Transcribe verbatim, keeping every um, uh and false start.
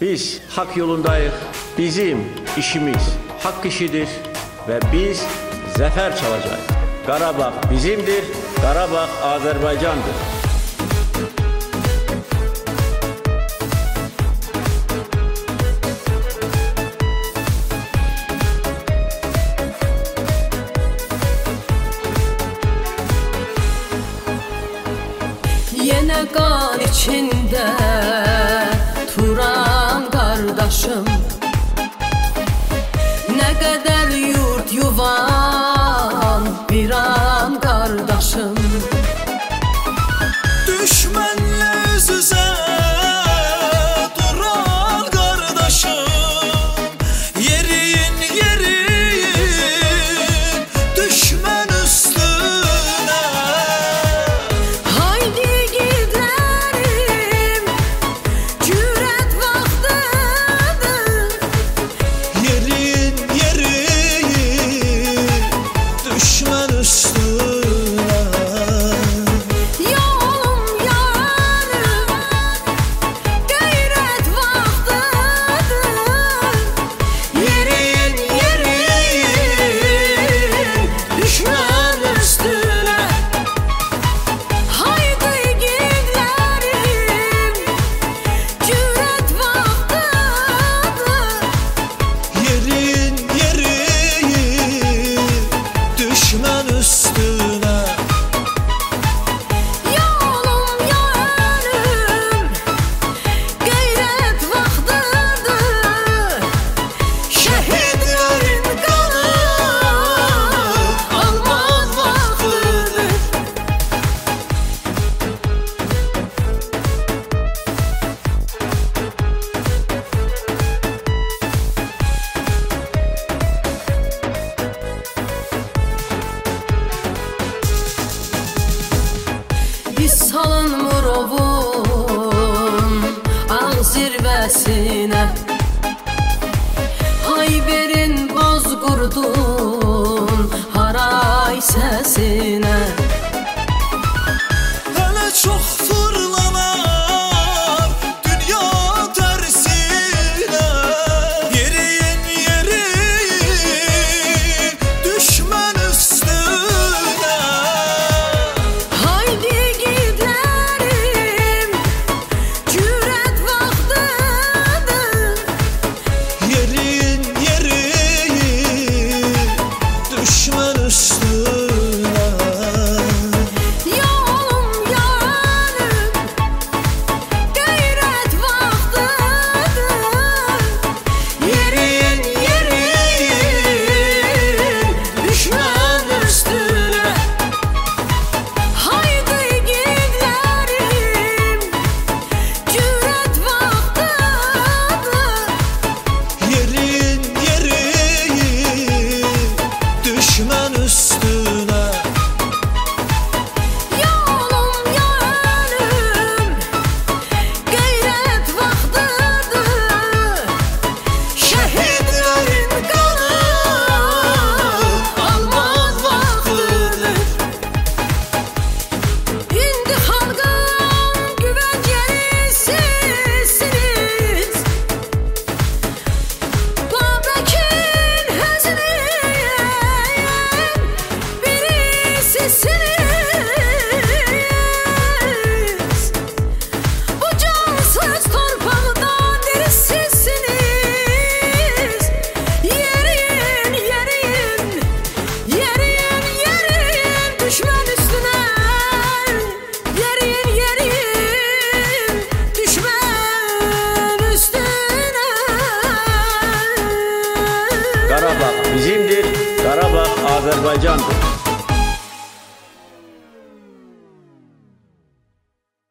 Biz hak yolundayız. Bizim işimiz hak işidir ve biz zafer çalacağız. Qarabağ bizimdir, Qarabağ Azərbaycandır. Yine kan içinde turan kardeşim, ne kadar yurt yuvan viran kardeşim. Düşmanla üz üze duran kardeşim, yerin yerin düşman üstüne. Haydi gidelim, cüret vaktidir. Yerin yerin düşman üstüne. Yolum yarım, gayret vaktidir. Yerin yerin düşman üstüne. Haydi gidelim, cüret vaktidir. Yerin yerin düşman üstüne. Yolum yarım, gayret vaktidir. Şehitlerin kanı almaz vaktidir. Biz salın murovun ağ zirvesine, hay verin bozgurdun haray sesine. Hele çok fırlanar dünya tersine. Yerin yerin düşman üstüne. Haydi gidelim, cüret vaktidir. Yerin yerin düşman üstüne. Yolum yarım, gayret vaktidir. Yerin yerin düşman üstüne. Haydi gidelim, cüret vaktidir. Yerin yerin düşman üstüne. Yolum yarım, gayret vaktidir. Şehitlerin kanı almaz vaktidir. İndi halkın güvencelisisiniz. Babakin hazırlayan birisisiniz. Bu cansız torpağda dirisisiniz. Yerin yerin yerin yerin düşman üstüne. Yerin yerin düşman üstüne. Qarabağ bizimdir, Qarabağ Azərbaycandır.